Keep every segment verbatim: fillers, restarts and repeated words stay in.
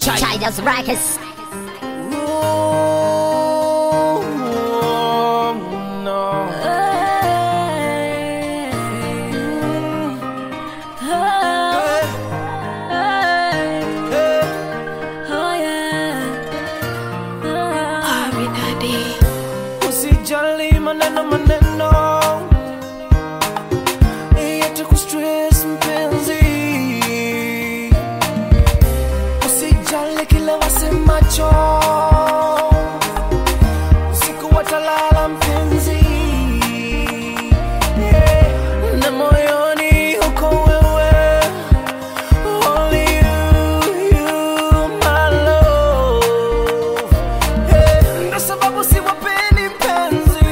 China's Records. Usijali maneno maneno, yatakustress mpenzi. Usijali kila wasemacho, usiku watalala mpenzi. Yeah. Na moyoni uko wewe, only you, you my love. Yeah. Ndo sababu siwapendi mpenzi.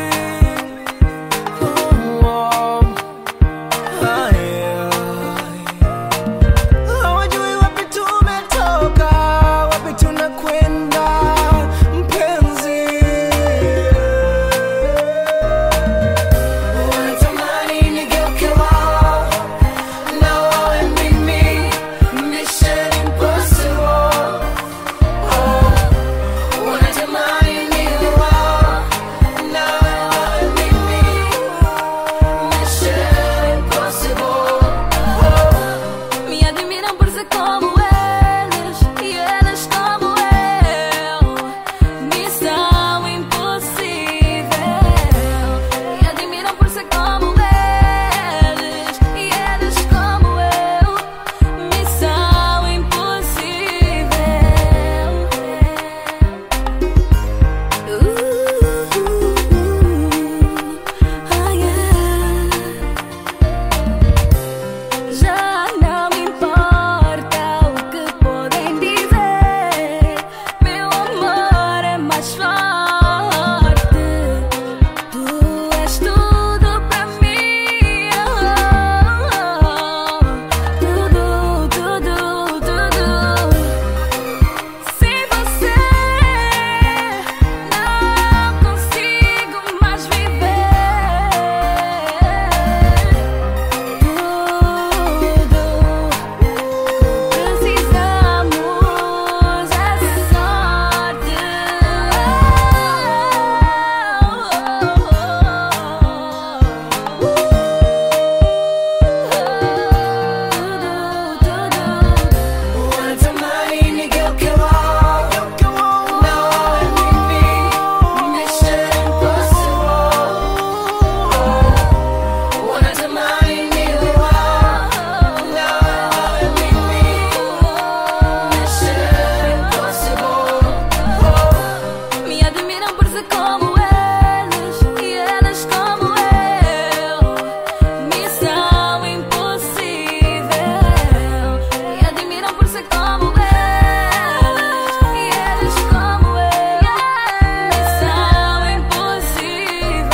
Hawajui wapi tumetoka, wapi tunakwenda mpenzi. Wanatamani nigeuke wao na wawe mimi, Mission Impossible. Oh, wanatamani niwe wao na wawe mimi, Mission Impossible. Me admiram por ser como eles e eles como eu. Missão impossível. Me admiram por ser como eles e eles como eu. Missão impossível. Uh, ah, yeah. Já não me importa o que podem dizer. Meu amor é mais forte. Tu és tudo pra mim. Tudo, tudo, tudo. Sem você não consigo mais viver. Precisamos é sorte. Wanatamani nigeuke wao na wawe mimi, Mission Impossible. Wanatamani niwe wao na wawe mimi, Mission Impossible. Me admiram por ser como eles e eles como eu. Missão impossível. Me admiram por ser como eles e eles como eu. Missão impossível.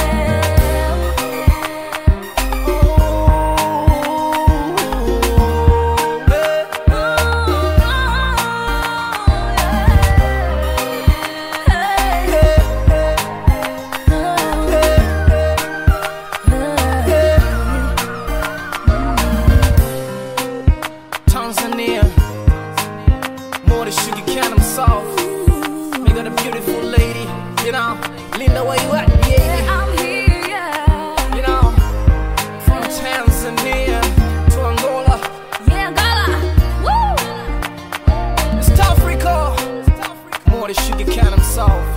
Tanzania, more than sugar cane, I'm soft. You got a beautiful lady, you know. Linda, where you at? Yeah, I'm here, yeah. you know. From Tanzania to Angola, Yeah, Angola. Woo! East Africa, more than sugar cane, I'm soft.